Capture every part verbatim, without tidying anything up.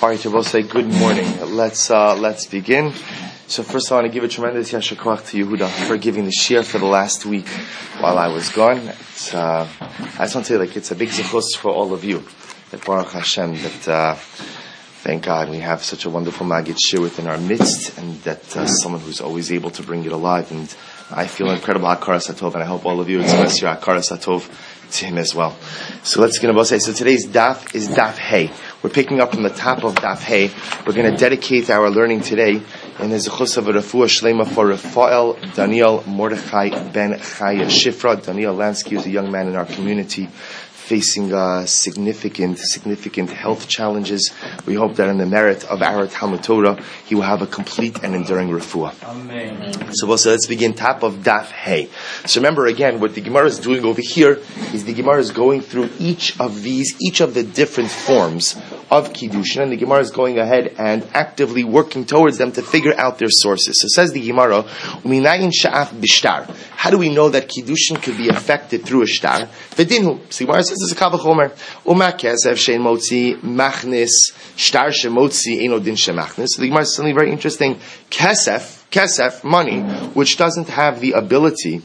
All right, we'll say good morning. Let's uh, let's begin. So first, I want to give a tremendous yasher koach to Yehuda for giving the shiur for the last week while I was gone. It's, uh, I just want to say, like, it's a big zechus for all of you. That Baruch Hashem, that uh, thank God we have such a wonderful Maggid shiur within our midst, and that uh, someone who's always able to bring it alive. And I feel incredible hakaras hatov, and I hope all of you express your hakaras hatov to him as well. So let's get about say. So today's daf is daf hey. We're picking up from the top of daf hey. We're going to dedicate our learning today in the zechus of a refuah shlema for Rafael Daniel Mordechai ben Chaya Shifra. Daniel Lansky is a young man in our community facing uh, significant, significant health challenges. We hope that in the merit of our Talmud Torah, he will have a complete and enduring refuah. Amen. So, so let's begin top of daf hey. So remember again, what the Gemara is doing over here is the Gemara is going through each of these, each of the different forms of Kiddushin, and the Gemara is going ahead and actively working towards them to figure out their sources. So says the Gemara, Uminayin sha'af bishtar. How do we know that Kiddushin could be affected through a shtar? V'dinhu. So the Gemara says this is a kavachomer. Uma kesef shein motzi machnis shtar shemotzi eino din shemachnis. So the Gemara is something very interesting. Kesef, kesef, money, which doesn't have the ability,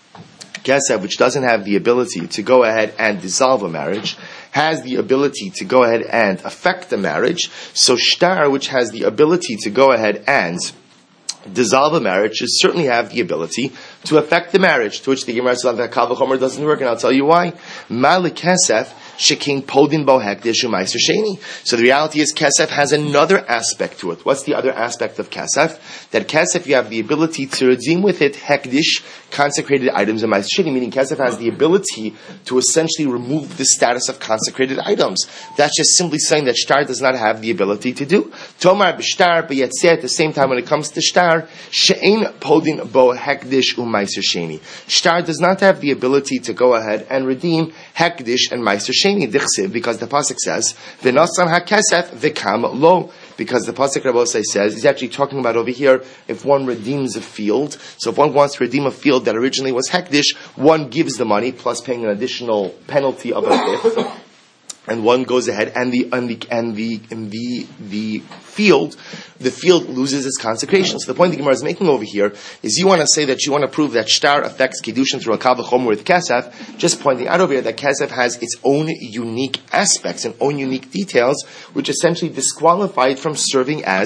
kesef, which doesn't have the ability to go ahead and dissolve a marriage, has the ability to go ahead and affect the marriage. So shtar, which has the ability to go ahead and dissolve a marriage, should certainly have the ability to affect the marriage. To which the Gemara says that kal v'chomer doesn't work, and I'll tell you why. Malik kesef shekin podin bo hekdish u'maiser sheni. So the reality is kesef has another aspect to it. What's the other aspect of kesef? That kesef, you have the ability to redeem with it hekdish, consecrated items, and maiser sheni, meaning kesef has the ability to essentially remove the status of consecrated items. That's just simply saying that shtar does not have the ability to do. Tomar b'shtar, but yet say at the same time when it comes to shtar, she'ein podin bo hekdish u'maiser sheni. Shtar does not have the ability to go ahead and redeem hekdish and maiser sheni, because the pasuk says v'nasan hakesef v'kam lo. Because the pasuk Rabbi says he's actually talking about over here if one redeems a field. So if one wants to redeem a field that originally was hekdish, one gives the money plus paying an additional penalty of a fifth. And one goes ahead, and the and the and the and the the field, the field loses its consecration. So the point the Gemara is making over here is you want to say that you want to prove that shtar affects kiddushin through a kal v'chomer with kesef. Just pointing out over here that kesef has its own unique aspects and own unique details, which essentially disqualify it from serving as.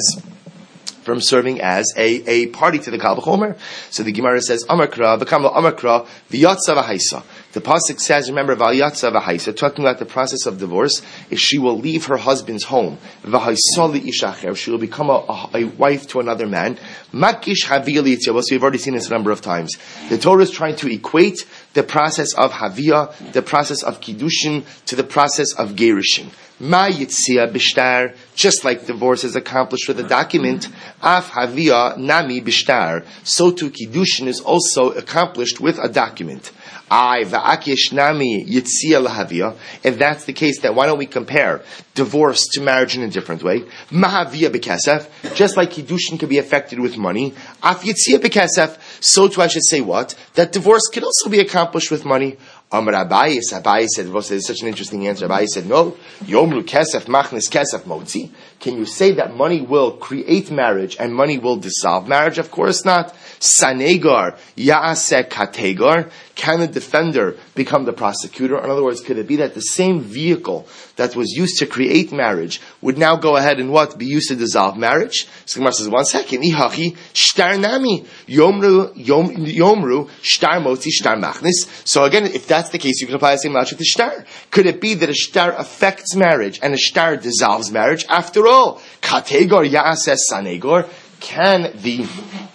from serving as a, a party to the kal v'chomer. So the Gemara says, Amakra, v'kamla Amakra, v'yatza v'haisa. The pasuk says, remember, v'yatza v'haisa, talking about the process of divorce, is she will leave her husband's home. V'haisa li'ishacher, she will become a, a, a wife to another man. Makish haviyah li'yitzia, so we've already seen this a number of times. The Torah is trying to equate the process of haviyah, the process of kiddushin, to the process of gerushin. Ma yitzia bishtar, just like divorce is accomplished with a document, af havia nami bishtar, so too kiddushin is also accomplished with a document. I va'akish nami yitzia lahavia. If that's the case, then why don't we compare divorce to marriage in a different way? Mahavia bekesef, just like kiddushin can be affected with money, af yitzia bekesef, so too I should say what? That divorce can also be accomplished with money. Amar Abaye, Abaye said, it's such an interesting answer. Abaye said, no, Yomru kesef machnis kesef motzi. Can you say that money will create marriage and money will dissolve marriage? Of course not. Sanegar, Yaaseh Kategar. Can the defender become the prosecutor? In other words, could it be that the same vehicle that was used to create marriage would now go ahead and what? Be used to dissolve marriage? So Gemara says, one second. Ihachi, shtar nami. Yomru, yom, yomru, shtar motzi, shtar machnis. So again, if that's the case, you can apply the same logic to shtar. Could it be that a shtar affects marriage and a shtar dissolves marriage? After all, Kategar, Yaaseh Sanegar. Can the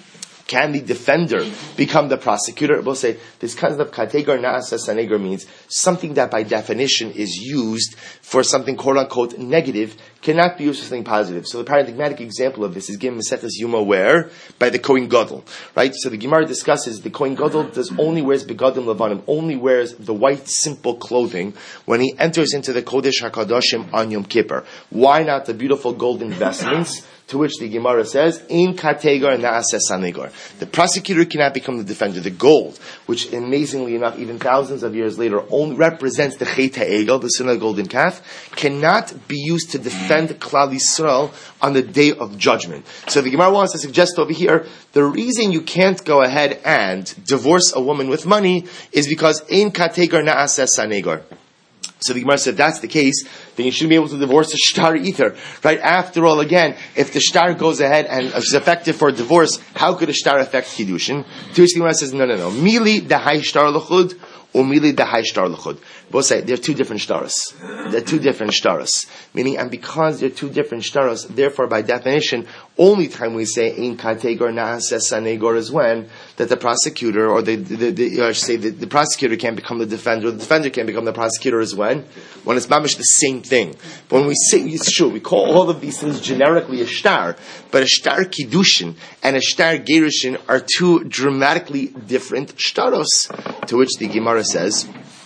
Can the defender become the prosecutor? We'll say this concept of kategar na'aseh sanegar means something that by definition is used for something quote unquote negative cannot be used for something positive. So the paradigmatic example of this is given Maseches Yuma where? By the Kohen Gadol. Right? So the Gemara discusses the Kohen Gadol does only wears begadim levanim, only wears the white simple clothing when he enters into the Kodesh HaKadoshim on Yom Kippur. Why not the beautiful golden vestments? To which the Gemara says, "In kategar na'aseh sanegar." The prosecutor cannot become the defender. The gold, which amazingly enough, even thousands of years later, only represents the chet ha'egel, the sin of the golden calf, cannot be used to defend defend Klal Yisrael on the day of judgment. So the Gemara wants to suggest over here, the reason you can't go ahead and divorce a woman with money is because ein kategar na'aseh sanegar. So the Gemara said, if that's the case, then you shouldn't be able to divorce a shtar either. Right? After all, again, if the shtar goes ahead and is effective for a divorce, how could a shtar affect Kiddushin? To which the Gemara says, no, no, no. Mili dahai shtar l'chud, or mili dahai shtar l'chud. Both say they're two different shtaros. They're two different shtaros. Meaning, and because they're two different shtaros, therefore, by definition, only time we say ein kategor na'aseh sanegor is when that the prosecutor, or the, the, the I should say, the, the prosecutor can't become the defender, or the defender can't become the prosecutor is when? When it's mamish the same thing. But when we say, it's true, we call all of these things generically a shtar, but a shtar kiddushin and a shtar gerushin are two dramatically different shtaros. To which the Gemara says,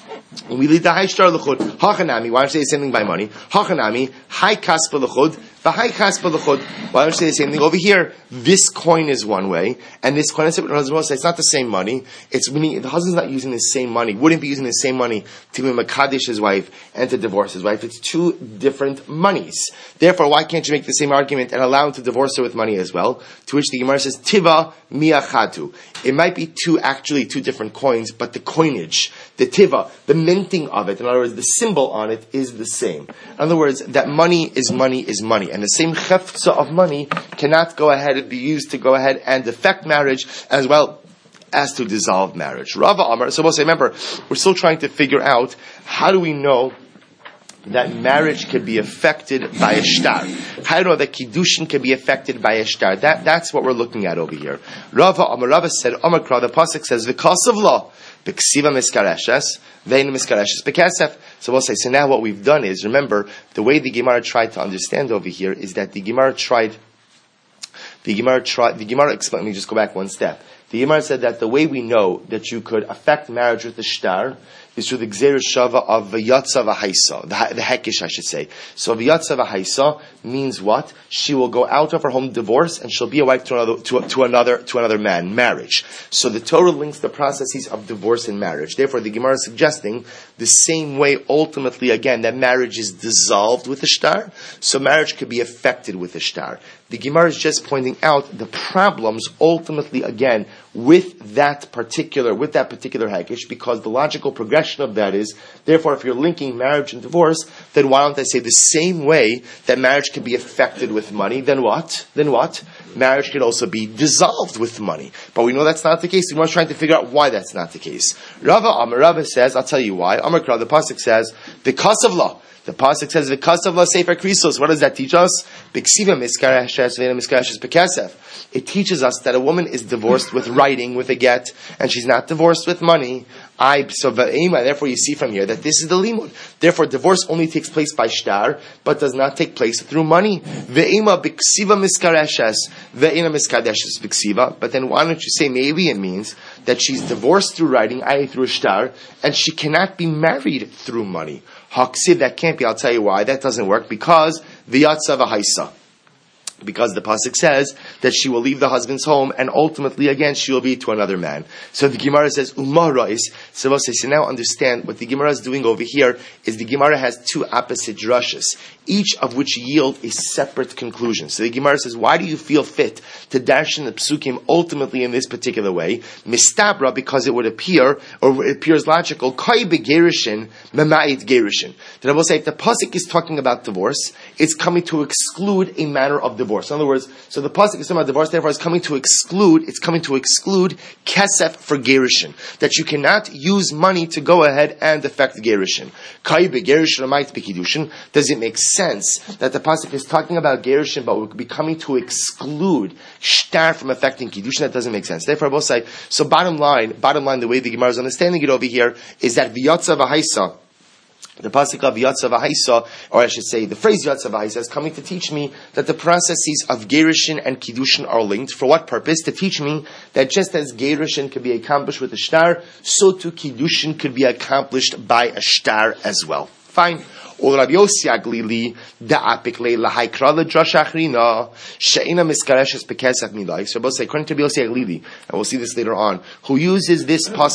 we lead the high shtar l'chud. Hachanami. Why don't you say the same thing by money? Hachanami. High kaspa l'chud. The high kaspa l'chud. Why don't you say the same thing over here? This coin is one way, and this coin is different. It's not the same money. It's meaning the husband's not using the same money. Wouldn't be using the same money to be makadesh his wife and to divorce his wife. It's two different monies. Therefore, why can't you make the same argument and allow him to divorce her with money as well? To which the Gemara says, Tiva miachatu. It might be two, actually two different coins, but the coinage, the tiva, the minting of it, in other words, the symbol on it is the same. In other words, that money is money is money. And the same chefza of money cannot go ahead and be used to go ahead and affect marriage as well as to dissolve marriage. Rava Amar, so we'll say, remember, we're still trying to figure out how do we know that marriage can be affected by a shtar. How do you know that kiddushin can be affected by a shtar? That, that's what we're looking at over here. Rava Amar, Rava said, Amar Kra, the pasuk says, V'kas of law, B'ksiva miskareshes, vein miskareshes b'kesef. So we'll say, so now what we've done is, remember, the way the Gemara tried to understand over here is that the Gemara tried, the Gemara tried, the Gemara explained, let me just go back one step. The Gemara said that the way we know that you could affect marriage with the shtar is through the Gzeir Shava of V'yatza V'haisa, the, the Hekish, I should say. So V'yatza V'haisa means what? She will go out of her home divorced and she'll be a wife to another, to, to another, to another man, marriage. So the Torah links the processes of divorce and marriage. Therefore, the Gemara is suggesting the same way, ultimately, again, that marriage is dissolved with the shtar, so marriage could be affected with the shtar. The Gemara is just pointing out the problems, ultimately, again, with that particular, with that particular Hekish, because the logical progression of that is, therefore, if you're linking marriage and divorce, then why don't I say the same way that marriage can be affected with money, then what? Then what? Marriage can also be dissolved with money. But we know that's not the case. The Gemara is trying to figure out why that's not the case. Rava Amar, Rava says, I'll tell you why. Amar Kra, the pasuk says, the kas of law. The pasuk says, "V'kas of la sefer krisos." What does that teach us? B'ksiva miskarashes ve'ena miskarashes b'kesef. It teaches us that a woman is divorced with writing, with a get, and she's not divorced with money. I so v'ema. Therefore, you see from here that this is the limud. Therefore, divorce only takes place by shtar, but does not take place through money. V'ema b'ksiva miskarashes ve'ena miskadeshes b'ksiva. But then, why don't you say maybe it means that she's divorced through writing, that is through a shtar, and she cannot be married through money? Haksiv, that can't be. I'll tell you why. That doesn't work. Because v'yatza v'haisa. Because the pasuk says that she will leave the husband's home and ultimately again she will be to another man. So the Gemara says Umarais. So we'll say, so now understand what the Gemara is doing over here is the Gemara has two opposite drushes, each of which yield a separate conclusion. So the Gemara says, why do you feel fit to dash in the psukim ultimately in this particular way? Mistabra, because it would appear, or it appears logical, kai begerishin, memait gerishin. That I will say, if the pasuk is talking about divorce, it's coming to exclude a manner of divorce. Divorce. In other words, so the pasuk is talking about divorce, therefore it's coming to exclude, it's coming to exclude kesef for gerushin. That you cannot use money to go ahead and affect gerushin. Kai begerushin might be kiddushin. Does it make sense that the pasuk is talking about gerushin, but would be coming to exclude shtar from affecting kiddushin? That doesn't make sense. Therefore, I will say, so bottom line, bottom line, the way the Gemara is understanding it over here is that v'yatza v'haisa, the pasuk of Yatza V'haisa, or I should say, the phrase Yatza V'haisa is coming to teach me that the processes of Gerushin and Kiddushin are linked. For what purpose? To teach me that just as Gerushin could be accomplished with a shtar, so too Kiddushin could be accomplished by a shtar as well. Fine. Or Rabbi Yossi Aglili da'apik leila haikra l'drash achrina she'ina miskareshes bekesef milai. So both say, according to Rabbi Yossi Aglili, and we'll see this later on, who uses this pasuk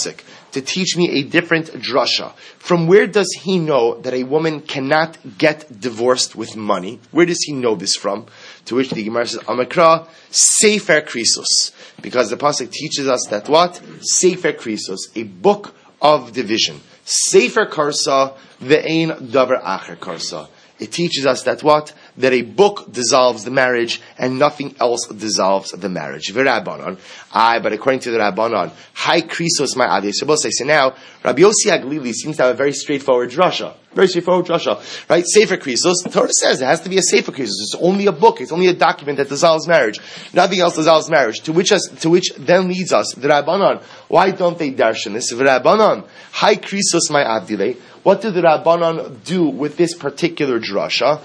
to teach me a different drasha. From where does he know that a woman cannot get divorced with money? Where does he know this from? To which the Gemara says, Amakra, Sefer Krisos. Because the pasuk teaches us that what? Sefer Krisos, a book of division. Sefer Karsa, ve'ein davar acher Karsa. It teaches us that what? That a book dissolves the marriage and nothing else dissolves the marriage. V'Rabbanon. Aye, but according to the Rabbanon, Hai Krisos my Adi. So say now, Rabbi Yossi Aglili seems to have a very straightforward drasha. Very straightforward drasha. Right? Sefer Krisos. The Torah says it has to be a Sefer Krisos. It's only a book. It's only a document that dissolves marriage. Nothing else dissolves marriage. To which us, to which then leads us, the Rabbanon. Why don't they darshan this? V'Rabbanon. Hai Krisos my Adile. What did the Rabbanon do with this particular drasha?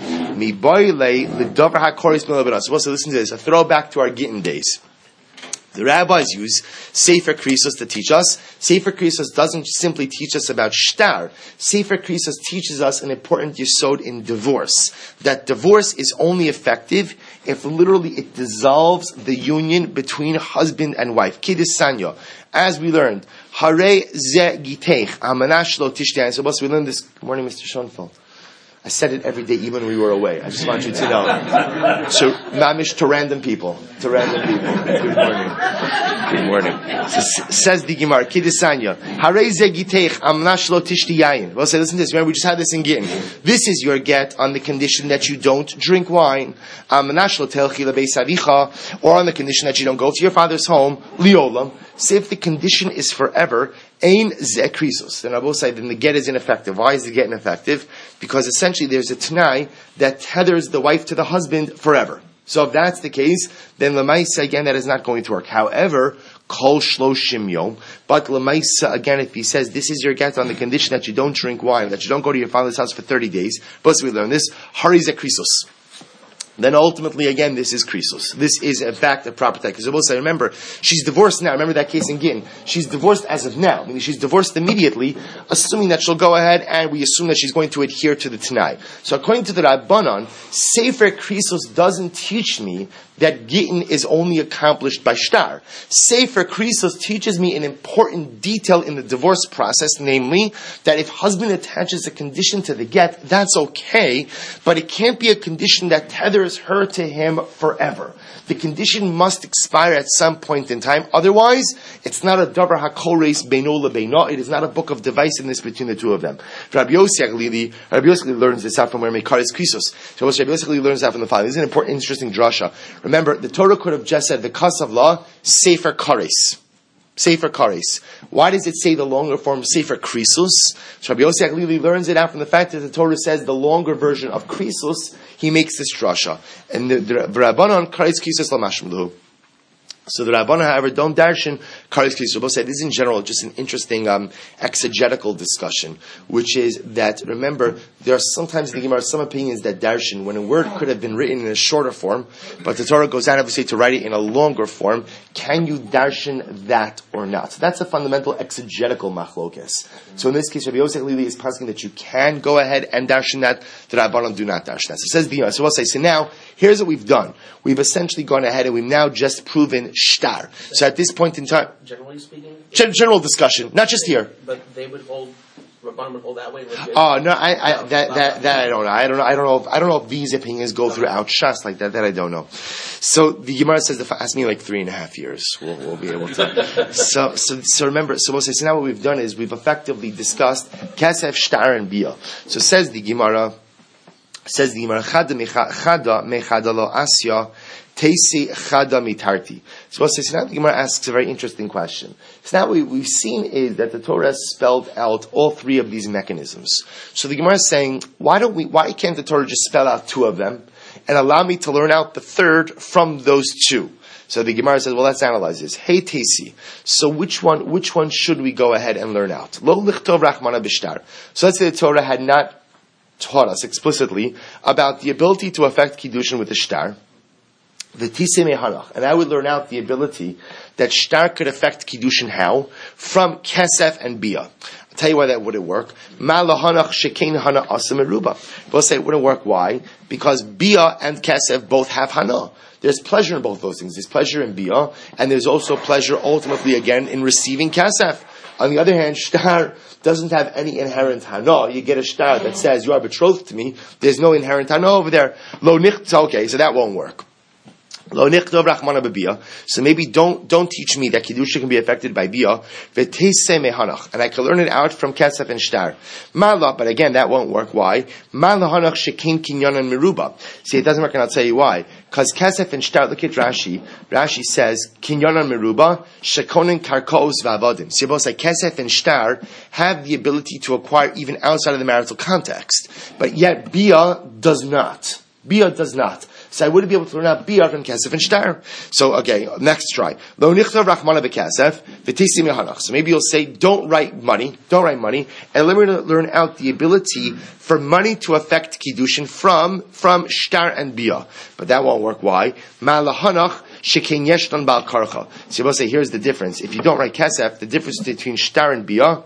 So listen to this, a throwback to our Gittin days. The rabbis use Sefer Krisos to teach us. Sefer Krisos doesn't simply teach us about shtar. Sefer Krisos teaches us an important yesod in divorce. That divorce is only effective if literally it dissolves the union between husband and wife. Kiddush Sanya. As we learned, Hare ze giteich, amanash lo tishtai. So we learned this. Good morning, Mister Schoenfeld. I said it every day, even when we were away. I just want you to know. So, mamish to random people. To random people. Good morning. Good morning. So, says the Gemara, Kidisanya, Harei ze giteich, amnash lo tishti yayin. Well, say, listen to this. Remember, we just had this in Gittin. This is your get on the condition that you don't drink wine. Amnash lo telchi lebeis avicha, or on the condition that you don't go to your father's home, liolam. Say if the condition is forever, ein ze krisos. Then Rabbi say, then the get is ineffective. Why is the get ineffective? Because essentially there's a t'nai that tethers the wife to the husband forever. So if that's the case, then l'maisa again that is not going to work. However, kol shloshim yom. But l'maisa again, if he says this is your get on the condition that you don't drink wine, that you don't go to your father's house for thirty days. Plus we learn this, hari ze krisos. Then ultimately, again, this is krisos. This is, in fact, a proper type. Because I will say, remember, she's divorced now. Remember that case in Gittin. She's divorced as of now. Meaning she's divorced immediately, assuming that she'll go ahead and we assume that she's going to adhere to the Tanai. So according to the Rabbanon, Sefer Krisos doesn't teach me that Gittin is only accomplished by shtar. Sefer Krisos teaches me an important detail in the divorce process, namely, that if husband attaches a condition to the get, that's okay, but it can't be a condition that tethers her to him forever. The condition must expire at some point in time. Otherwise, it's not a davar hakoreis beino lebeino. It is not a book of divisiveness between the two of them. Rabbi Yossi Aglili, Rabbi Yossi learns this out from where Mekar is krisos. So Rabbi Yossi learns that from the following. This is an important, interesting drasha. Remember, the Torah could have just said the kas of law, sefer kares. Sefer Kares. Why does it say the longer form Sefer Krisos? So Rabbi Yossi Aglili learns it out from the fact that the Torah says the longer version of Krisos. He makes this drasha. And the Rabbanon Kares Krisos Lamashmulu. So the Rabbanon, however, don't darshan Kares Krisos. We'll say this is in general just an interesting um, exegetical discussion, which is that, remember, there are sometimes in the Gemara some opinions that darshan, when a word could have been written in a shorter form, but the Torah goes out obviously to write it in a longer form, can you darshan that or not? So that's a fundamental exegetical machlokes. So in this case, Rabbi Yosef Lili is posing that you can go ahead and darshan that, the Rabbanon do not darshan that. So it says the Gemara. So we'll say, so now, here's what we've done. We've essentially gone ahead and we've now just proven shtar. So at this point in time, generally speaking, gen- general discussion, not just here. But they would hold, Rabban would hold that way. Oh no, I, I that that that I don't know. I don't know. I don't know. If, I don't know if these opinions go throughout Shas like that. That I don't know. So the Gemara says, if ask me like three and a half years, we'll, we'll be able to. so so so remember. So we'll say. So now what we've done is we've effectively discussed Kesef, Shtar, and Bia. So says the Gemara. Says the Gemara. Chada mechada lo asya. Teisi chada mitarti. So, so now the Gemara asks a very interesting question. So now what we've seen is that the Torah has spelled out all three of these mechanisms. So the Gemara is saying, why don't we, why can't the Torah just spell out two of them and allow me to learn out the third from those two? So the Gemara says, well, let's analyze this. Hey Teisi. So which one, which one should we go ahead and learn out? Lo lichtov rachmana b'shtar. So let's say the Torah had not taught us explicitly about the ability to affect Kiddushin with the shtar. The Tisei Mehanach, and I would learn out the ability that shtar could affect Kiddushin how? From Kesef and Bia. I'll tell you why that wouldn't work. Ma lahanach shekein hana asa meruba. We'll say it wouldn't work. Why? Because Bia and Kesef both have hana. There's pleasure in both those things. There's pleasure in Bia, and there's also pleasure ultimately again in receiving Kesef. On the other hand, shtar doesn't have any inherent hana. You get a shtar that says you are betrothed to me. There's no inherent hana over there. Lo nicht, okay, so that won't work. Lo nichtov rachmana b'bia. So maybe don't don't teach me that kedusha can be affected by bia. V'teisei mehanach, and I can learn it out from kesef and shtar. Ma'la, but again that won't work. Why? Ma'la hanach shekin kinyan and meruba. See, it doesn't work, and I'll tell you why. Because kesef and shtar. Look at Rashi. Rashi says kinyan and meruba shekonin karkos v'avadim. So both say kesef and shtar have the ability to acquire even outside of the marital context, but yet bia does not. Bia does not. So I wouldn't be able to learn out biyah from kesef and shtar. So okay, next try. Lo nichtav rachmana b'kesef v'tisi mehanach. So maybe you'll say, don't write money, don't write money, and let me learn out the ability for money to affect kiddushin from from shtar and biyah. But that won't work. Why? Ma'lahanach shekein yeshtan bal karcha. So you will say, here's the difference. If you don't write kesef, the difference between shtar and biyah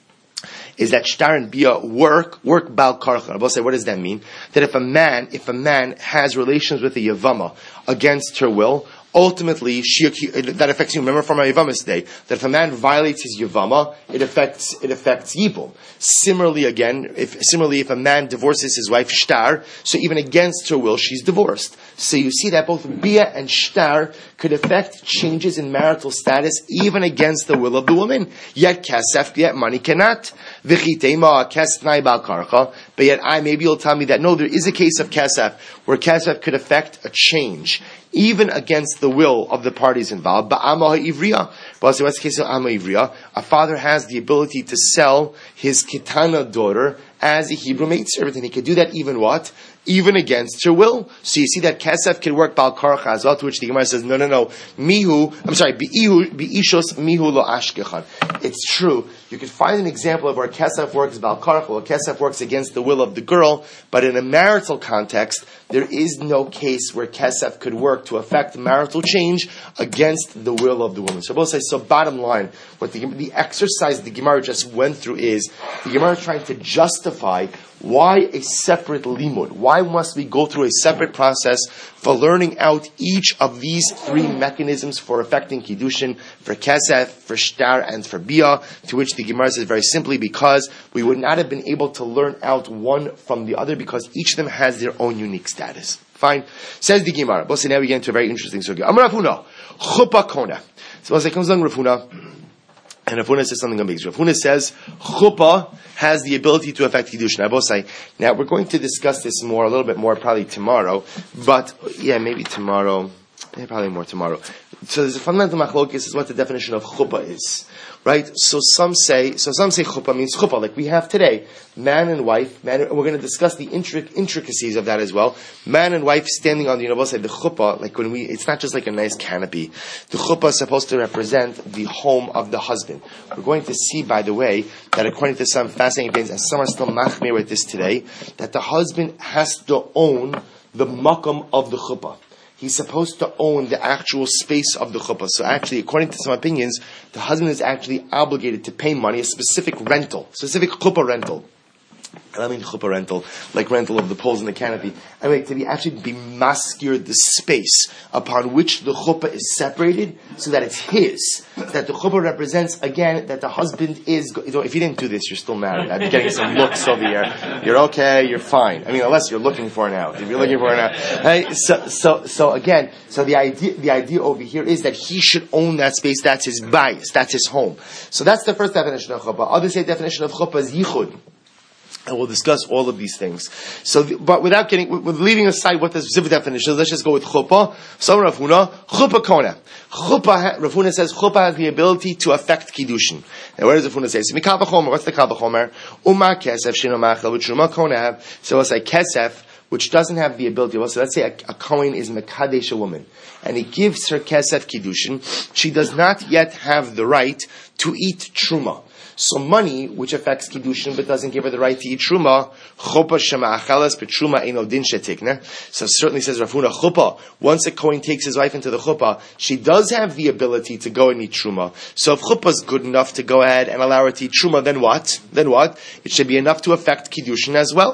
is that shtar and bia work, work bal karcha. I will say, what does that mean? That if a man, if a man has relations with a yavama against her will, ultimately, she, that affects you. Remember from our Yavamas day, that if a man violates his Yavama, it affects, it affects Yibum. Similarly again, if, similarly if a man divorces his wife Shtar, so even against her will, she's divorced. So you see that both Bia and Shtar could affect changes in marital status, even against the will of the woman. Yet Kesef, yet money cannot. V'chitema kesnai bal karcha. But yet I, maybe you'll tell me that no, there is a case of Kesef, where Kesef could affect a change, even against the will of the parties involved. But Amma Ivriya, but what's the case of Amma Ivriya? A father has the ability to sell his Kitana daughter as a Hebrew maidservant, and he could do that even what? Even against her will. So you see that Kesef can work Bal Karcha as well, to which the Gemara says, no, no, no, Mihu, I'm sorry, Bi'ihu, Bi'ishos, Mihu lo Ashkechan. It's true. You can find an example of where Kesef works Bal Karcha, where Kesef works against the will of the girl, but in a marital context, there is no case where Kesef could work to affect marital change against the will of the woman. So both say, so bottom line, what the, the exercise the Gemara just went through is, the Gemara is trying to justify why a separate limud? Why must we go through a separate process for learning out each of these three mechanisms for affecting Kiddushin, for Kesef, for Shtar, and for Bia? To which the Gemara says very simply, because we would not have been able to learn out one from the other, because each of them has their own unique status. Fine. Says the Gemara. But now we get into a very interesting sugya. Amar Rav Huna, Chuppah Kona. So as it comes along Rav Huna, and Rav Huna says something amazing. Rav Huna says, Chuppah has the ability to affect Kiddushin. I both say, now we're going to discuss this more, a little bit more, probably tomorrow, but, yeah, maybe tomorrow, yeah, probably more tomorrow. So there's a fundamental machlokes is what the definition of chuppah is, right? So some say, so some say chuppah means chuppah, like we have today, man and wife. Man, and we're going to discuss the intric- intricacies of that as well. Man and wife standing on the, you know, both side, the chuppah, like when we, it's not just like a nice canopy. The chuppah is supposed to represent the home of the husband. We're going to see, by the way, that according to some fascinating things, and some are still machmir with this today, that the husband has to own the makam of the chuppah. He's supposed to own the actual space of the chuppah. So actually, according to some opinions, the husband is actually obligated to pay money, a specific rental, specific chuppah rental. And I mean chuppah rental, like rental of the poles and the canopy. I mean, to be actually be maskir the space upon which the chuppah is separated, so that it's his. That the chuppah represents, again, that the husband is, you know, if you didn't do this, you're still married. I'm getting some looks over here. You're okay, you're fine. I mean, unless you're looking for it now. If you're looking for it now. Right? So, so, so again, so the idea, the idea over here is that he should own that space. That's his bias. That's his home. So that's the first definition of chuppah. Others say definition of chuppah is yichud. And we'll discuss all of these things. So, the, but without getting, with, with leaving aside what the specific definition is, let's just go with chuppah. So Rav Huna, chuppah kona. Chuppah, Rav Huna says, chuppah has the ability to affect kiddushin. And where does Rav Huna say? So, mikal b'chomer, what's the kal b'chomer? Uma kesef shino machal v'truma kona. So it's like kesef, which doesn't have the ability. Well, so let's say a, a Kohen is mekadesh a woman, and he gives her kesef kiddushin. She does not yet have the right to eat truma. So money, which affects kiddushin but doesn't give her the right to eat truma, chuppah shema achalas, but truma eino din shetikne. So certainly says Rav Huna, chuppah, once a Kohen takes his wife into the chuppah, she does have the ability to go and eat truma. So if chuppah is good enough to go ahead and allow her to eat truma, then what? Then what? It should be enough to affect kiddushin as well.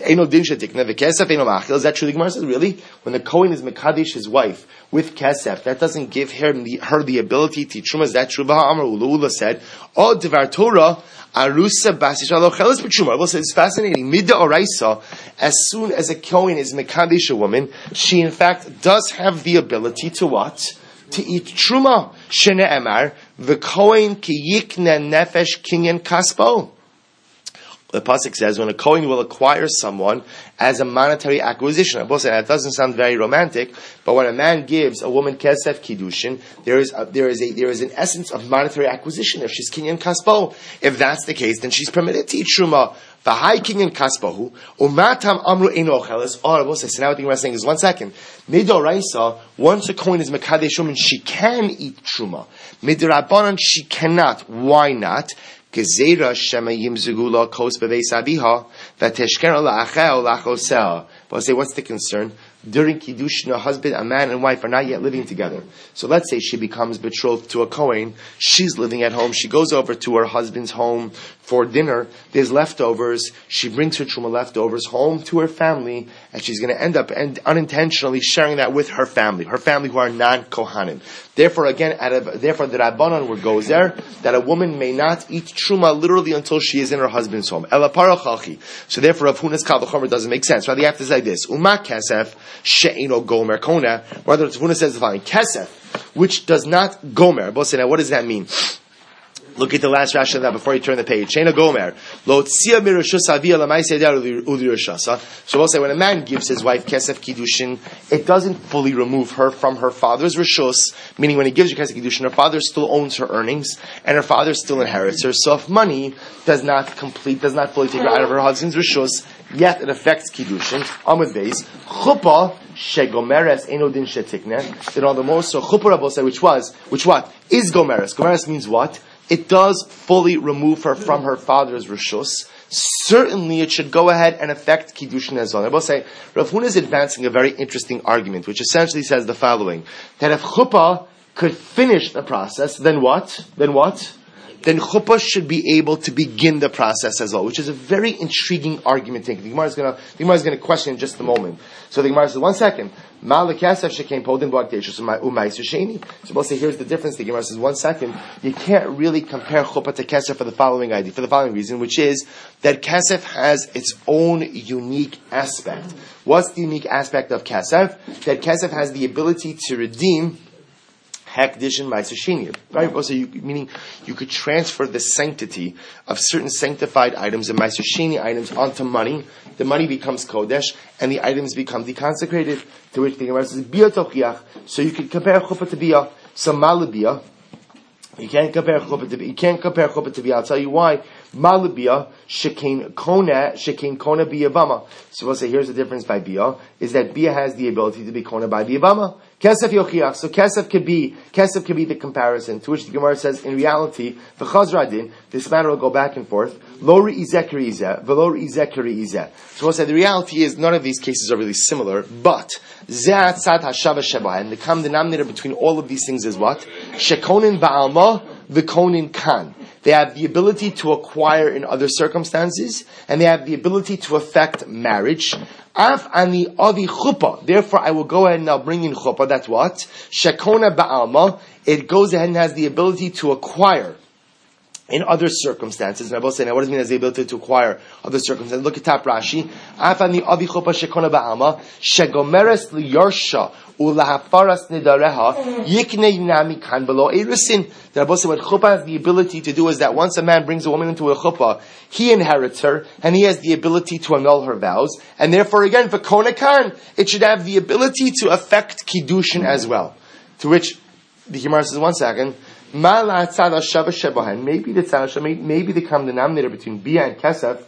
Eino din shetikna v'kesef eino machil. Is that true? The Gemara says, really? When the Kohen is mekadesh his wife with kesef, that doesn't give her the, her the ability to truma. Is that true? V'ha'amar Ula Ula said, O devar Torah arusa basish alo cheles b'truma. Well, so it's fascinating. Midda oraisa, as soon as a Kohen is mekadesh a woman, she in fact does have the ability to what? To eat truma. Shene emar v'kohen ki yikne nefesh kinyan kaspo. The pasuk says when a Kohen will acquire someone as a monetary acquisition. I both say that doesn't sound very romantic, but when a man gives a woman kesef kiddushin, there is a, there is a there is an essence of monetary acquisition. If she's kinyan kaspo, if that's the case, then she's permitted to eat truma. V'hai kinyan kaspohu umatam amru eino ocheles. Oh, I both say. So now what the Gemara is saying is one second. Midoraisa, once a Kohen is mekadesh woman, she can eat truma. Midorabanan, she cannot. Why not? Gezera shema yimzugula kos beveis abiha v'teshkera la'achel la'chosel. But I say, what's the concern? During Kiddushin, a husband, a man and wife are not yet living together. So let's say she becomes betrothed to a Kohen. She's living at home. She goes over to her husband's home for dinner. There's leftovers. She brings her truma leftovers home to her family, and she's going to end up and unintentionally sharing that with her family, her family who are non-Kohanim. Therefore, again, out of, therefore, the Rabbanon word goes there that a woman may not eat truma literally until she is in her husband's home. Ela parachalchi. So therefore, Rav Huna's kal v'chomer doesn't make sense. Rather, you have to say this: Uma kesef she'eno gomer kona. Rather, Rav Huna says the following: kesef, which does not gomer. Both say now, what does that mean? Look at the last Rashi of that before you turn the page. Sheina gomer lo tzia mirashus avia lamaisei dar ulirashasa. So we'll say when a man gives his wife kesef kiddushin, it doesn't fully remove her from her father's rishus. Meaning, when he gives her kesef kiddushin, her father still owns her earnings, and her father still inherits her. So if money does not complete, does not fully take her out of her husband's rishus, yet it affects kiddushin. Amud beis chuppah shegomeres eno din shetikne. Then all the most so chuppah Rabbi say, which was which what is gomeres? Gomeres means what? It does fully remove her from her father's rishus. Certainly, it should go ahead and affect kiddushin as well. I will say, Rav Huna is advancing a very interesting argument, which essentially says the following: that if chuppah could finish the process, then what? Then what? Then chuppah should be able to begin the process as well, which is a very intriguing argument. The Gemara is going to the Gemara is going to question in just a moment. So the Gemara says, one second. So we'll say, here's the difference. The Gemara says, one second. You can't really compare chuppah to kesef for the following idea, for the following reason, which is that kesef has its own unique aspect. What's the unique aspect of kesef? That kesef has the ability to redeem Hekdish and Ma'aser Sheni, right? Also, you, meaning you could transfer the sanctity of certain sanctified items and Ma'aser Sheni items onto money. The money becomes kodesh, and the items become deconsecrated. To which the Gemara says bia tochiach. So you can compare chuppah to bia. So malabia, you can't compare chuppah to bia. You can't compare chuppah to bia. I'll tell you why. Malabia shekein kona shekein kona biyavama. So we'll say here's the difference by bia is that bia has the ability to be kona by biyavama. Kesef yochiach. So kesef could be kesef could be the comparison. To which the Gemara says, in reality, the chazradin, this matter will go back and forth. Lo re'izeh k're'izeh, v'lo re'izeh k're'izeh. So we'll say the reality is none of these cases are really similar, but zeh atzad hashava sheba, and the common denominator between all of these things is what? Shekonin ba'alma, v'konin kan. They have the ability to acquire in other circumstances, and they have the ability to affect marriage. Af ani avi chuppah. Therefore, I will go ahead and I'll bring in chuppah. That's what? Shekona ba'alma. It goes ahead and has the ability to acquire in other circumstances. And I will say, now what does it mean has the ability to acquire other circumstances? Look at top Rashi. Af ani avi chuppah shekona ba'alma. Shegomeres liyarsha ulahafaras nidareha yikne yinami kan below erisin. The Rabbi said what chuppah has the ability to do is that once a man brings a woman into a chuppah, he inherits her, and he has the ability to annul her vows, and therefore again, for Kona Khan, it should have the ability to affect Kiddushin as well. To which, the Gemara says, one second, maybe the tzad, maybe the common denominator between Bia and Kesef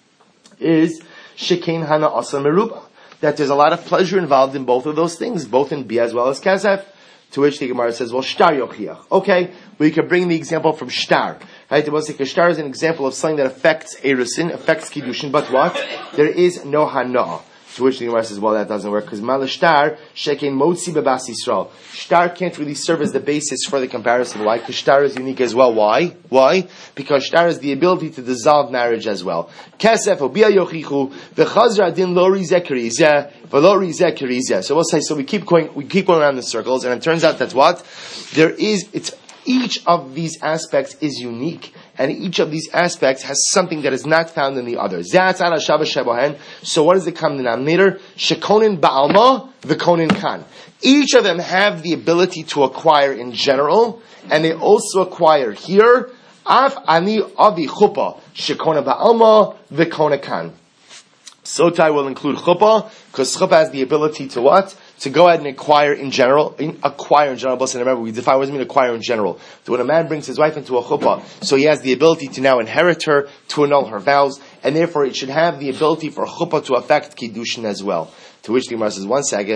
is Shekein Hana Asa Meruba. That there's a lot of pleasure involved in both of those things, both in Bia as well as Kesef. To which the Gemara says, well, shtar yochiach. Okay, we can bring the example from shtar. Right? The shtar is an example of something that affects erusin, affects kiddushin, but what? There is no hana'ah. To which the Gemara says, well, that doesn't work, because Mala Shtar, Sheken Motzi Bebas Yisrael. Shtar can't really serve as the basis for the comparison. Why? Because Shtar is unique as well. Why? Why? Because Shtar has the ability to dissolve marriage as well. Kesef, Obia Yochichu, V'chazra Din Lori Zekerizeh, V'lori Zekerizeh. So we'll say, so we keep going, we keep going around the circles, and it turns out that's what? There is, it's, each of these aspects is unique, and each of these aspects has something that is not found in the other. So what is the common denominator? Shekonin ba'alma, v'konin kan. Each of them have the ability to acquire in general, and they also acquire here. Af ani avi chuppah, shekonin ba'alma, v'konin kan. Sotai will include chuppah, because chuppah has the ability to what? To go ahead and acquire in general, in, acquire in general. But remember, we define what does it mean acquire in general. So when a man brings his wife into a chuppah, so he has the ability to now inherit her, to annul her vows, and therefore it should have the ability for chuppah to affect kiddushin as well. To which the Gemara says, once again,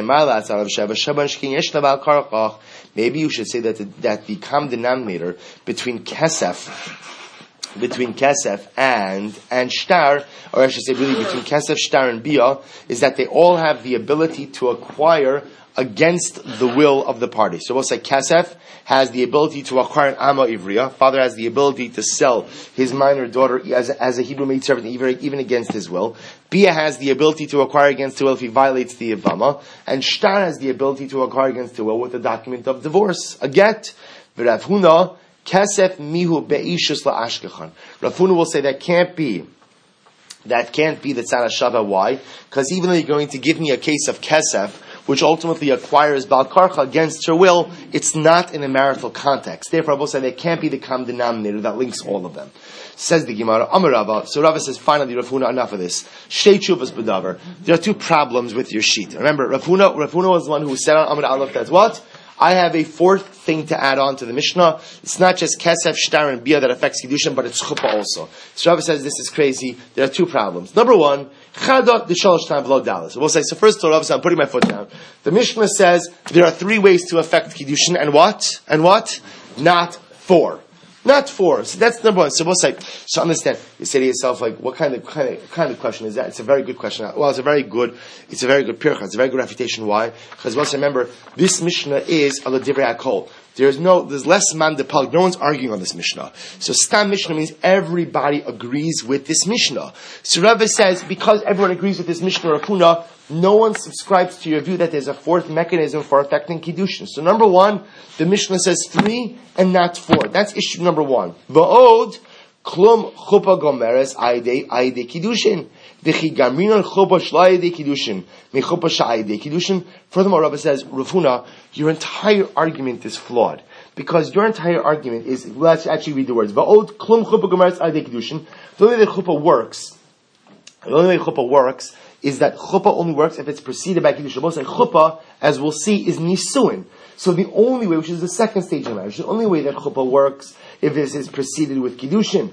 maybe you should say that the, that the common denominator between kesef, between kesef and and shtar, or I should say really between kesef, shtar, and bia, is that they all have the ability to acquire against the will of the party. So we'll say kesef has the ability to acquire an amma ivriya. Father has the ability to sell his minor daughter as a, as a Hebrew maid servant, even, even against his will. Bia has the ability to acquire against the will if he violates the ivama. And shtar has the ability to acquire against the will with a document of divorce, a get. V'Rav Huna kesef mihu be'ishus la'ashkechan. Rav Huna will say that can't be. That can't be the tzara shava. Why? Because even though you're going to give me a case of kesef, which ultimately acquires Baal Karcha against her will, it's not in a marital context. Therefore, I will say there can't be the common denominator that links all of them. Says the Gemara, Amar Rava. So Rava says, finally, Rav Huna, enough of this. Shtei tshuvas b'davar. There are two problems with your sheet. Remember, Rav Huna, Rav Huna was the one who said on Amar Aleph, that's what? I have a fourth thing to add on to the Mishnah. It's not just kesef, shtar, and bia that affects kiddushin, but it's chuppah also. So Rava says this is crazy. There are two problems. Number one, chada d'shalosh time v'lo dalas. So we'll say, so first of all, Rava says, I'm putting my foot down. The Mishnah says there are three ways to affect kiddushin, and what? And what? Not four. Not four. So that's number one. So we'll say, so understand. You say to yourself, like, what kind of kind of kind of question is that? It's a very good question. Well, it's a very good, it's a very good pircha. It's a very good refutation. Why? Because once remember, this Mishnah is ala divrei hakol. There's no, there's less man depal. No one's arguing on this Mishnah. So stam Mishnah means everybody agrees with this Mishnah. So Rava says, because everyone agrees with this Mishnah or Huna, no one subscribes to your view that there's a fourth mechanism for affecting kiddushin. So number one, the Mishnah says three and not four. That's issue number one. Va'od klum chuppah gomeres aide aide kiddushin. V'chi gamrinon chuppah shlayide kiddushin. Me chuppah sha'ide kiddushin. Furthermore, Rabbi says, Rav Huna, your entire argument is flawed. Because your entire argument is, let's actually read the words. Va'od klum chuppah gomeres aide kiddushin. The only way chuppah works, the only way chuppah works is that chuppah only works if it's preceded by kiddushin. We'll say chuppah, as we'll see, is nisuin. So the only way, which is the second stage of marriage, the only way that chuppah works if this is preceded with kiddushin.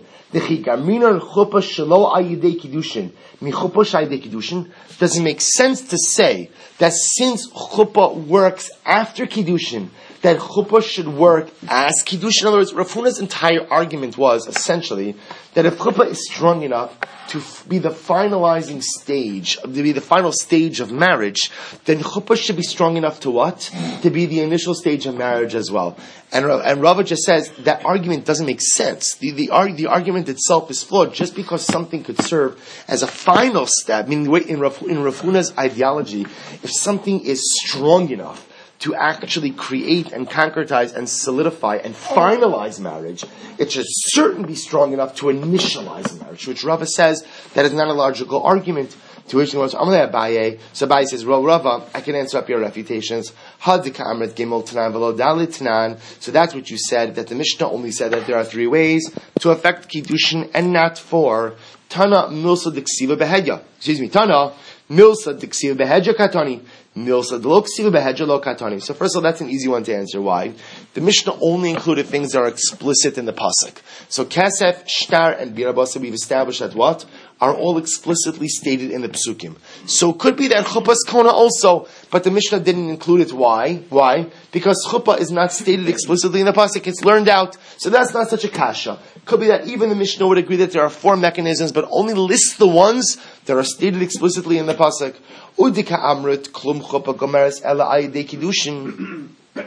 Doesn't make sense to say that since chuppah works after kiddushin, that chuppah should work as kiddushin. In other words, Rav Huna's entire argument was essentially that if chuppah is strong enough to f- be the finalizing stage, to be the final stage of marriage, then chuppah should be strong enough to what? To be the initial stage of marriage as well. And, and Rava just says that argument doesn't make sense. The, the, the argument itself is flawed. Just because something could serve as a final step, I mean, in Rav, in Rav Huna's ideology, if something is strong enough to actually create and concretize and solidify and finalize marriage, it should certainly be strong enough to initialize marriage, which Rava says that is not a logical argument. To which he goes, Amalei Abaye. So Abaye says, well, Rava, I can answer up your refutations. Hadika Amrit Gimel Tanan Velo Dalit Tanan. So that's what you said, that the Mishnah only said that there are three ways to affect Kiddushin and not four. Tana Milsa Diksiva Behedya. Excuse me, Tana Milsa Diksiva Behedya Katani. Milsa Dloksiva Behedya Lo Katani. So first of all, that's an easy one to answer. Why? The Mishnah only included things that are explicit in the pasuk. So Kesef, Shtar, and Birabasa, we've established that what? Are all explicitly stated in the Psukim. So it could be that Chuppah is Kona also, but the Mishnah didn't include it. Why? Why? Because Chuppah is not stated explicitly in the Pasuk, it's learned out. So that's not such a kasha. Could be that even the Mishnah would agree that there are four mechanisms, but only lists the ones that are stated explicitly in the pasuk. Udika amrit klum chuppah gomeres ela ayidei kiddushin.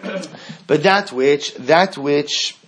But that which, that which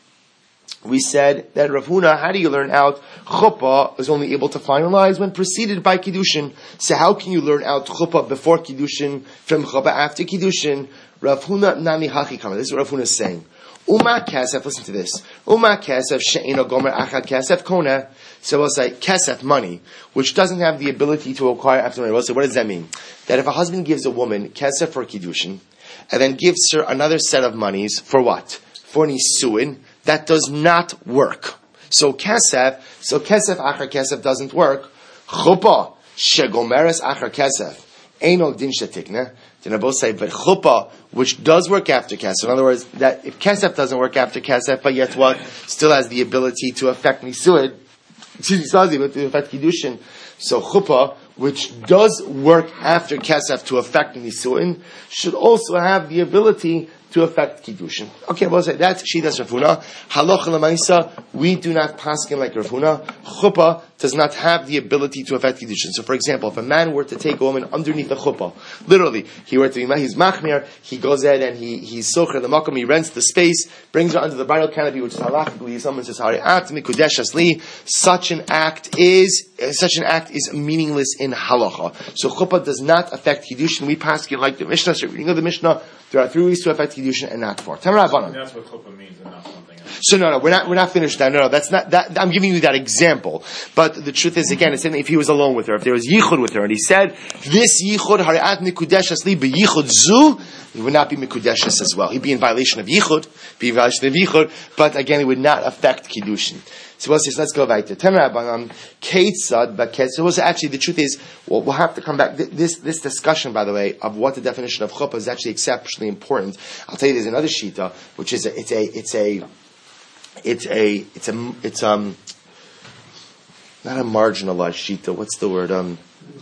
we said that Rav Huna, how do you learn out chuppah is only able to finalize when preceded by kiddushin? So how can you learn out chuppah before kiddushin from chuppah after kiddushin? Rav Huna nami hachikama. This is what Rav Huna is saying. Uma kesef, listen to this. Uma kesef she'eno gomer achad kesef kona. So we'll say kesef, money, which doesn't have the ability to acquire after money. We'll say, what does that mean? That if a husband gives a woman kesef for kiddushin, and then gives her another set of monies for what? For nisuin, that does not work. So kesef, so kesef achar kesef doesn't work. Chuppah shegomeres achar kesef eno din shetikne. Then I both say, but chuppah, which does work after kesef. In other words, that if kesef doesn't work after kesef, but yet what still has the ability to affect nisuin, excuse me, still has the ability to affect kiddushin. So chuppah, which does work after kesef to affect nisuin, should also have the ability to affect kiddushin. Okay, well, that's Shitas Rav Huna. Halacha l'maisa, we do not paskin like Rav Huna. Chuppah does not have the ability to affect kiddushin. So, for example, if a man were to take a woman underneath the chuppah, literally, he were to be, he's machmir, he goes in and he he's socher the makom, he rents the space, brings her under the bridal canopy, which is halachically, someone says, hari'at mikudeshas li. Such an act is such an act is meaningless in halacha. So, chuppah does not affect kiddushin. We paskin like the Mishnah. So, reading of the Mishnah, there are three ways to affect kiddushin and not four. Tamar Rabbanan. That's what chuppah means, and not something else. So no, no, we're not we're not finished now. No, no, that's not that. I'm giving you that example. But the truth is, again, it's saying if he was alone with her, if there was yichud with her, and he said, "This yichud hari'at mikudeshes li beyichud zu," he would not be mikudeshes as well. He'd be in violation of yichud, be in violation of yichud. But again, it would not affect kiddushin. So we'll say, let's go back to Tanra Rabbanan. Keitzad b'ketz. So actually, the truth is, well, we'll have to come back. This this discussion, by the way, of what the definition of chuppah is actually exceptionally important. I'll tell you, there's another shita, which is a, it's a it's a it's a it's a it's um not a marginalized shita. What's the word? Um.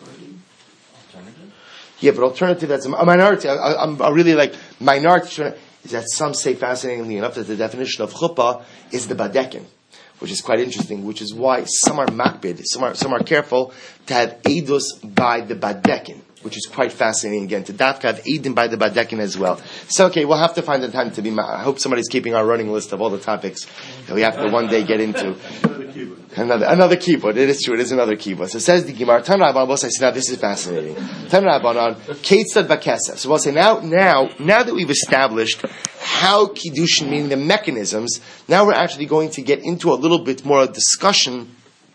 Yeah, but alternative. That's a minority. I, I, I'm I really like minority. Is that some say fascinatingly enough that the definition of chuppah is the badekin, which is quite interesting, which is why some are makbid, some are, some are careful to have edus by the badekin, which is quite fascinating again, to dafka have edim by the badekin as well. So okay, we'll have to find the time to be, I hope somebody's keeping our running list of all the topics that we have to one day get into. Another, another keyboard. It is true. It is another keyboard. So it says the Gemara. Tan Rabbanan. We'll say, now this is fascinating. Tan Rabbanan. Keitzad b'kesef. So we'll say now, now, now that we've established how kiddushin, meaning the mechanisms, now we're actually going to get into a little bit more discussion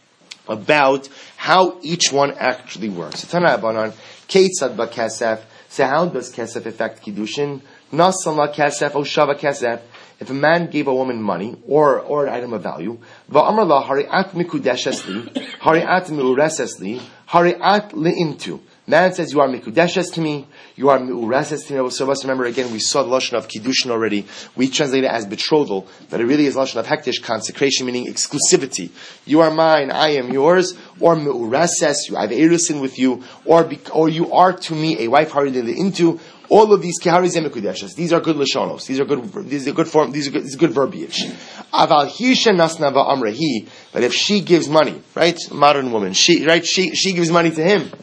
about how each one actually works. So Tan Rabbanan. Keitzad b'kesef. So how does kesef affect kiddushin? Nasan la kesef o shava kesef. If a man gave a woman money or or an item of value, va'amar la hari'at mikudeshes li, hari'at mi'ureses li, hari'at li'intu. Man says, you are mikudeshes to me, you are mi'ureses to me. So let's remember again, we saw the lashon of kiddushin already. We translate it as betrothal, but it really is lashon of hektish, consecration, meaning exclusivity. You are mine, I am yours, or mi'ureses, I have erusin with you, or be, or you are to me a wife hari'at li'intu. All of these keharis and mikudeshes, these are good lashonos. These are good. These are good form. These are good. This is good verbiage. Aval hisha nasna va'amrehi. But if she gives money, right, modern woman, she right, she she gives money to him.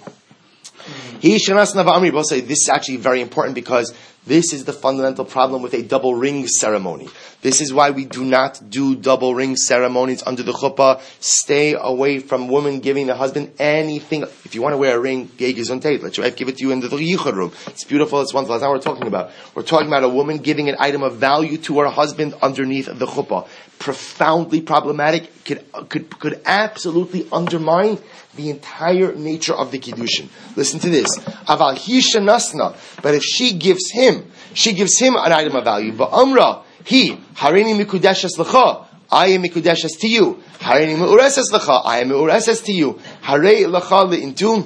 Hisha nasna va'amri. Both say this is actually very important because this is the fundamental problem with a double ring ceremony. This is why we do not do double ring ceremonies under the chuppah. Stay away from women giving the husband anything. If you want to wear a ring, gay gesundheit. Let your wife give it to you in the yichud room. It's beautiful. It's wonderful. That's not what we're talking about. We're talking about a woman giving an item of value to her husband underneath the chuppah. Profoundly problematic. Could could could absolutely undermine the entire nature of the kiddushin. Listen to this. Aval hisha nasna. But if she gives him, she gives him an item of value. But amra. He, harini mikudeshes lecha, I am mikudeshes to you. Harini meureses lecha, I am meureses to you. Harei lecha leintu,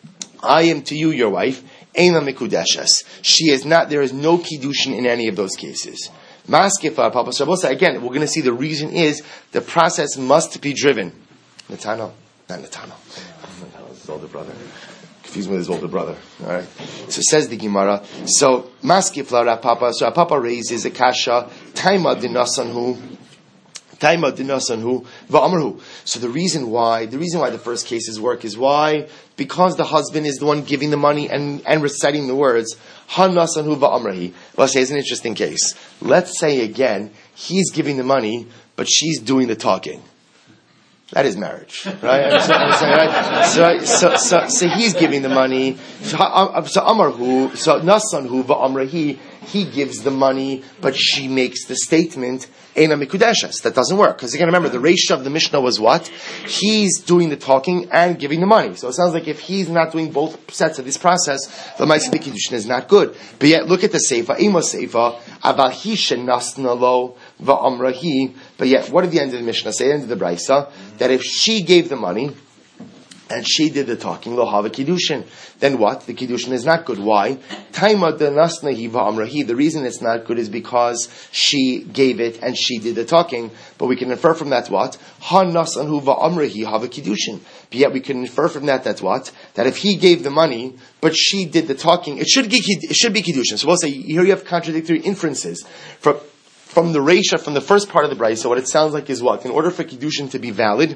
I am to you your wife. Eina mikudeshes. She is not, there is no kiddushin in any of those cases. Maskifa, Papa Shabosa, again, we're going to see the reason is the process must be driven. Natano, not Natano. His older brother. Confused with his older brother. All right. So says the Gemara. So maskif la Rapapa. So Rapapa raises a kasha. Taima dinasanhu. Taima dinasanhu va'amrhu. So the reason why, the reason why the first cases work is why? Because the husband is the one giving the money and, and reciting the words. Hanasanhu va'amrahi. Well, say it's an interesting case. Let's say again, he's giving the money, but she's doing the talking. That is marriage, right? So, right? So, so, so, so he's giving the money. So amarhu, so nasanhu va'amrahi. He gives the money, but she makes the statement. Eina mikudeshes. That doesn't work because again, remember the ratio of the Mishnah was what? He's doing the talking and giving the money. So it sounds like if he's not doing both sets of this process, the ma'aseh kiddushin is not good. But yet, look at the seifa. Imo seifa aval hi shenasna lo va'amrahi. But yet, what did the end of the Mishnah say? The end of the brisa that if she gave the money and she did the talking, lo hava kiddushin, then what? The kiddushin is not good. Why? Taima de nasnahi va'amrahi. The reason it's not good is because she gave it and she did the talking. But we can infer from that what? Ha nasanhu va'amrahi hava kiddushin. But yet we can infer from that that what? That if he gave the money, but she did the talking, it should be, it should be kiddushin. So we'll say, here you have contradictory inferences. From, from the Reisha, from the first part of the brayso, so what it sounds like is what? In order for kiddushin to be valid,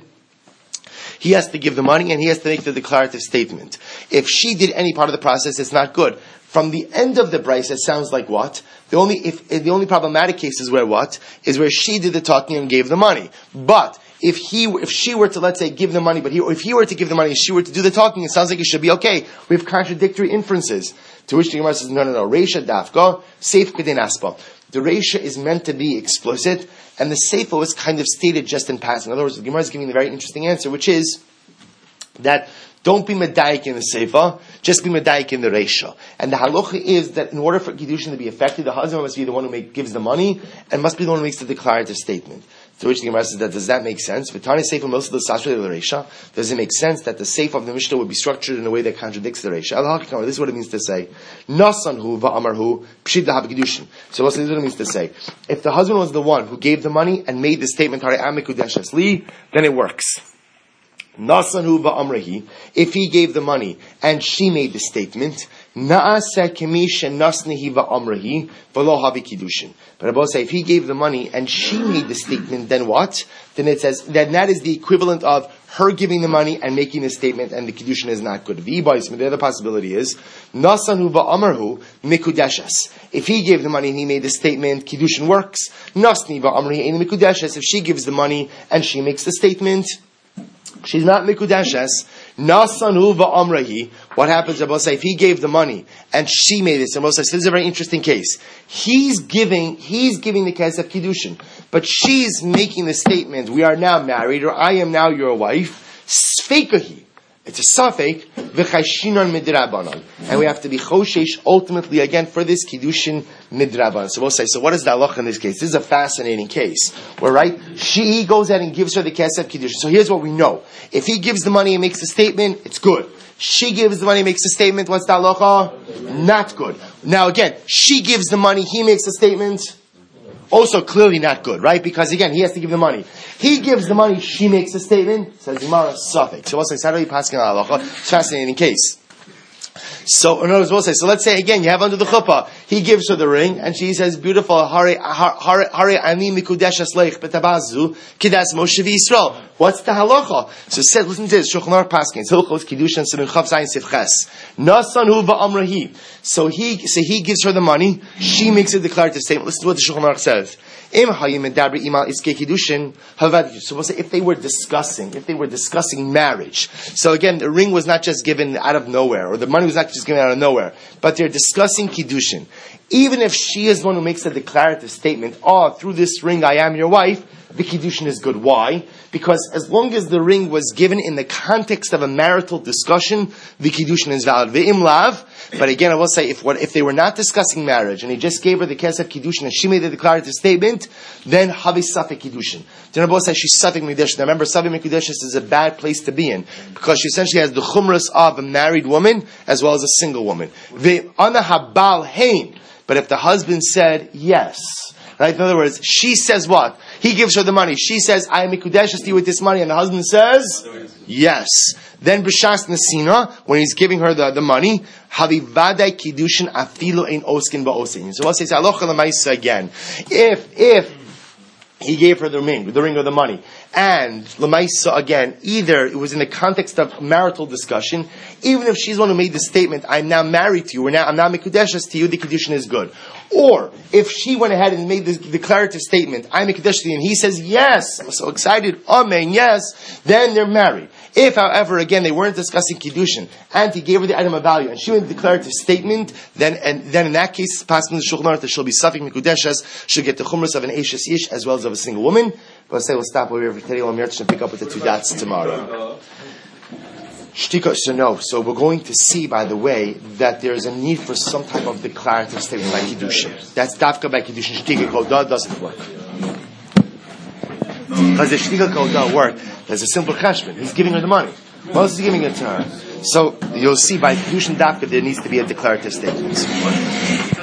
he has to give the money and he has to make the declarative statement. If she did any part of the process, it's not good. From the end of the brayso, it sounds like what? The only if the only problematic case is where what? Is where she did the talking and gave the money. But if he if she were to, let's say, give the money, but he, if he were to give the money and she were to do the talking, it sounds like it should be okay. We have contradictory inferences. To which the Gemara says, no, no, no. Reisha dafka, seif kedin aspa. The Reisha is meant to be explicit, and the Seifa was kind of stated just in passing. In other words, the Gemara is giving a very interesting answer, which is that don't be medayik in the Seifa, just be medayik in the Reisha. And the halacha is that in order for Kiddushin to be effective, the husband must be the one who make, gives the money, and must be the one who makes the declarative statement. To which the Gemara says, that, does that make sense? V'tani Seifa most of the Sashra of the Reisha. Does it make sense that the Seifa of the Mishnah would be structured in a way that contradicts the Reisha? Al-Hakam, this is what it means to say. Nasanhu va'amarhu pshid lahav Kiddushin. So this is what it means to say. If the husband was the one who gave the money and made the statement, Hare amikudeshes li, then it works. Nasanhu va'amrahi. If he gave the money and she made the statement, na'aseh kemish nasnihi va'amrahi v'lo havi kiddushin. But Abba say, if he gave the money and she made the statement, then what? Then it says that that is the equivalent of her giving the money and making the statement, and the kiddushin is not good. V'ibais, the other possibility is nasanhu va'amarhu mikudeshes. If he gave the money and he made the statement, kiddushin works. Nasni va'amrahi ein mikudeshes. If she gives the money and she makes the statement, she's not mikudeshes. Nasanu va'amrahi. What happens, Rabbi say, if he gave the money and she made it? So Rabbi says, this is a very interesting case. He's giving, he's giving the kesef kiddushin, but she's making the statement, we are now married, or I am now your wife. Sfeikahi. It's a suffix, v'chashinon midrabanan. And we have to be choshesh ultimately again for this kiddushin midrabanan. So we'll say, so what is the halacha in this case? This is a fascinating case. Where, right, she he goes out and gives her the kesef kiddushin. So here's what we know. If he gives the money and makes the statement, it's good. She gives the money and makes the statement, what's the halacha? Not good. Now again, she gives the money, he makes the statement, also clearly not good, right? Because again, he has to give the money. He gives the money, she makes a statement, says Gemara, suffix. So what's like, how do you pass on halacha? It's a fascinating case. So, in other words, we'll say, so let's say again, you have under the chuppah, he gives her the ring, and she says, beautiful, Hare ani mikudeshes leich betabazu, kidas Moshe v'Yisrael. What's the halacha? So it says, listen to this, Shulchan Aruch Paskin, Hilchos Kiddushin Simin Chav Zayin Sivches. Nasanhu va'amrahi. So he, so he gives her the money, she makes a declarative statement. Listen to what the Shulchan Aruch says. So we'll say if they were discussing, if they were discussing marriage. So again, the ring was not just given out of nowhere, or the money was not just given out of nowhere, but they're discussing kiddushin. Even if she is the one who makes a declarative statement, oh, through this ring I am your wife, the kiddushin is good. Why? Because as long as the ring was given in the context of a marital discussion, the kiddushin is valid. Ve'im lav. But again, I will say, if what if they were not discussing marriage and he just gave her the kesef kiddushin and she made the declarative statement, then havi safek kiddushin. Then Rabbi says she's safek mikudeshes. Now remember, safek mikudeshes is a bad place to be in because she essentially has the chumras of a married woman as well as a single woman. Ve'ana habal hein. But if the husband said yes, right? In other words, she says what? He gives her the money. She says, I am mikudeshes to you with this money, and the husband says yes. Then b'shas nesina, when he's giving her the, the money, havi vaday kiddushin afilo ein oskin ba'osin. So what says halacha l'maisa again? If if he gave her the ring, the ring or the money. And Lamaisa, again, either it was in the context of marital discussion, even if she's the one who made the statement, I'm now married to you, or now I'm now Mekudeshes to you, the condition is good. Or, if she went ahead and made the declarative statement, I'm Mekudeshes to you, and he says, yes, I'm so excited, amen, yes, then they're married. If, however, again, they weren't discussing Kiddushin, and he gave her the item of value, and she made the declarative statement, then and then in that case, passing the Shulchan Aruch, that she'll be Safik Mekudeshes, she'll get the chumras of an Eishes Ish, as well as of a single woman. But say we'll stop over here for today, and pick up with the two dots tomorrow. Shtika, so no, so we're going to see, by the way, that there's a need for some type of declarative statement by Kiddushin. That's Dafka by Kiddushin. Shtika Kodah doesn't work. Because the Shtika Kodah work, there's a simple cheshbon. He's giving her the money. What else is he giving it to her? So you'll see by Kiddushin Dafka there needs to be a declarative statement.